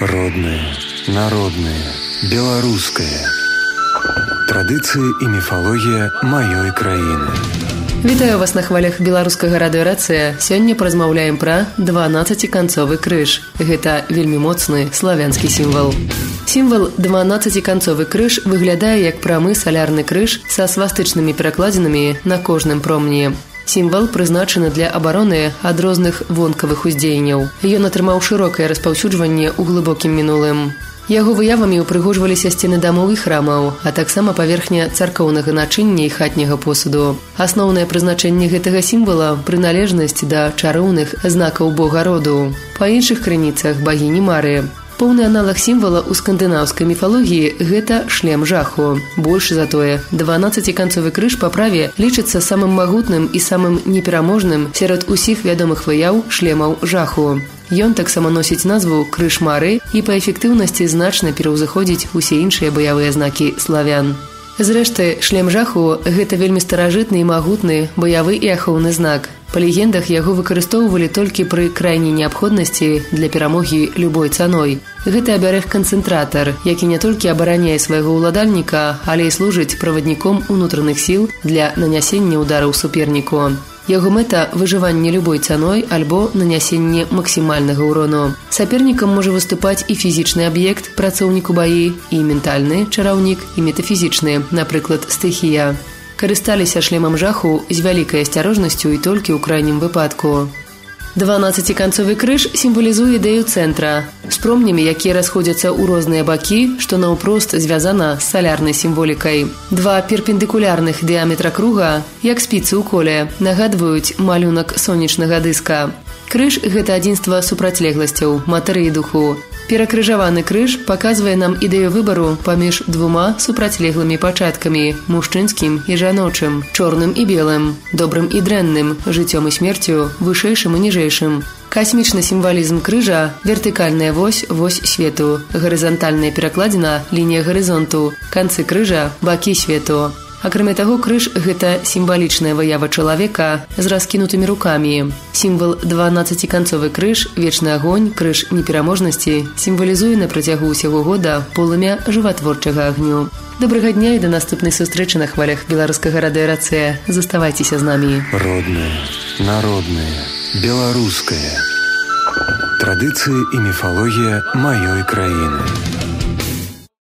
Родное, народное, беларускае. Традыцыі і міфалогія маёй краіны. Вітаю вас на хвалях беларускага радыёрацыя. Сёння паразмаўляем пра 12-канцовы крыж. Гэта вельмі моцны славянскі сімвал. Сімвал 12-канцовы крыж выглядае як прамы салярны крыж са свастычнымі перакладзінамі на кожным промні. Сімвал прызначаны для абароны ад розных вонкавых уздзеянняў. Ён атрымаў шырокае распаўсюджванне ў глыбокім мінулым. Яго выявамі ўпрыгожваліся сцены дамоў і храмаў, а таксама паверхня царкоўнага начыння і хатняга посуду. Асноўнае прызначэнне гэтага сімвала – прыналежнасць да чароўных знакаў бога роду. Па іншых крыніцах – багіні Мары. Поўны аналаг сімвала ў скандынаўскай міфалогіі – гэта шлем жаху. Больш за тое, 12-канцовы крыж па праве лічыцца самым магутным і самым непераможным сярод усіх вядомых выяў шлемаў жаху. Ён таксама носіць назву крыж Мары і па эфектыўнасці значна пераўзыходзіць усе іншыя баявыя знакі славян. Зрэшты, шлем жаху – гэта вельмі старажытны і магутны баявы і ахоўны знак. Па легендах яго выкарыстоўвалі толькі пры крайняй неабходнасці для перамогі любой цаной. Гэта абярэг-канцэнтратар, які не толькі абараняе свайго ўладальніка, але і служыць правадніком унутраных сіл для нанясення ўдараў суперніку. Яго мэта – выжыванне любой цаной альбо нанясенне максімальнага ўрону. Сапернікам можа выступаць і фізічны аб'ект, працоўнік у баі, і ментальны, чараўнік, і метафізічны, напрыклад, стыхія. Карысталіся шлемам жаху з вялікай асцярожнасцю і толькі ў крайнім выпадку. 12-канцовы крыж сімвалізуе ідэю цэнтра, з промнямі, якія расходзяцца ў розныя бакі, што наўпрост звязана з салярнай сімволікай. Два перпендыкулярных дыяметра круга, як спіцы ў коле, нагадваюць малюнак сонечнага дыска. Крыж – гэта адзінства супрацьлегласцяў, матэрыі і духу. Перакрыжаваны крыж паказвае нам ідэю выбару паміж двума супрацьлеглымі пачаткамі – мужчынскім і жаночым, чорным і белым, добрым і дрэнным, жыццём і смерцю, вышэйшым і ніжэйшым. Касмічны сімвалізм крыжа – вертыкальная вось свету, гарызантальная перакладзіна – лінія гарызонту, канцы крыжа – бакі свету. Акрамя таго, крыж – гэта сімвалічная выява чалавека з раскінутымі рукамі. Сімвал 12-канцовы крыж, вечны агонь, крыж непераможнасці сімвалізуе на працягу ўсяго года полымя жыватворчага агню. Добрага дня і да наступнай сустрэчы на хвалях беларускага радыёрацыя. Заставайцеся з намі. Роднае, народнае, беларускае. Традыцыі і міфалогія маёй краіны.